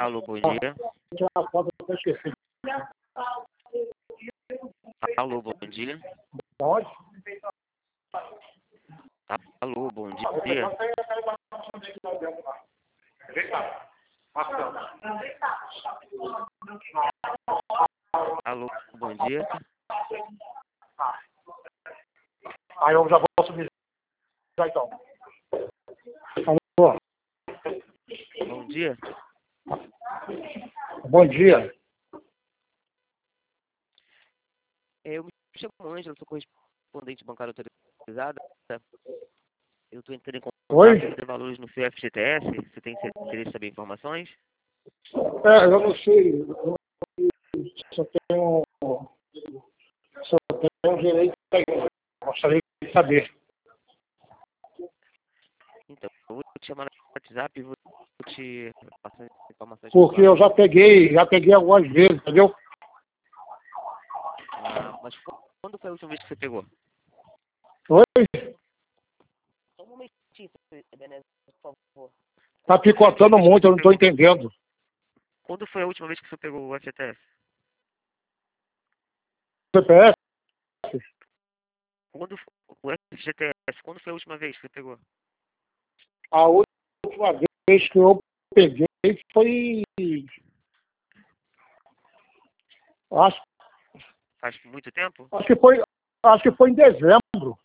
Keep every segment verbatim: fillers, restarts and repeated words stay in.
Alô, bom dia. Tirar a foto, eu tô esquecendo. Alô, bom dia. Pode? Alô, bom dia. Vem cá. Alô, bom dia. Aí eu já vou subir. Já então. Alô. Bom dia. Bom dia. Eu me chamo Ângelo, sou correspondente bancário autorizada. Eu estou entrando em contato Oi? para fazer valores no seu F G T S. Você tem interesse em saber informações? É, eu não sei. Eu só tenho. Só tenho direito a isso. Gostaria de saber. Então, eu vou te chamar no WhatsApp e vou te passar informações. Porque eu já peguei, já peguei algumas vezes, entendeu? Ah, mas quando foi a última vez que você pegou? Oi? Só um momentinho, Ebenezer, por favor. Tá picotando muito, eu não tô entendendo. Quando foi a última vez que você pegou o F G T S? C P S? Quando o F G T S, quando foi a última vez que você pegou? A última vez que eu peguei foi. Acho, Faz muito tempo? acho que foi. Acho que foi em dezembro.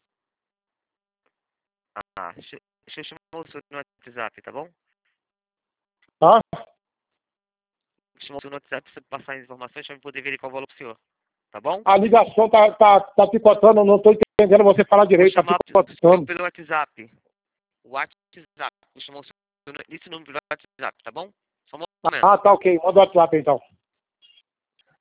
Ah, deixa, deixa eu chamar o seu no WhatsApp, tá bom? Tá? Chamar o seu no WhatsApp pra você passar as informações pra eu poder verificar o valor pro senhor. Tá bom? A ligação tá, tá, tá picotando, eu não tô entendendo você falar Vou direito, tá chamar o senhor picotando. pelo WhatsApp. O WhatsApp. Vou chamar o senhor nesse número do WhatsApp, tá bom? Só um momento. Ah, tá ok. Manda o WhatsApp então.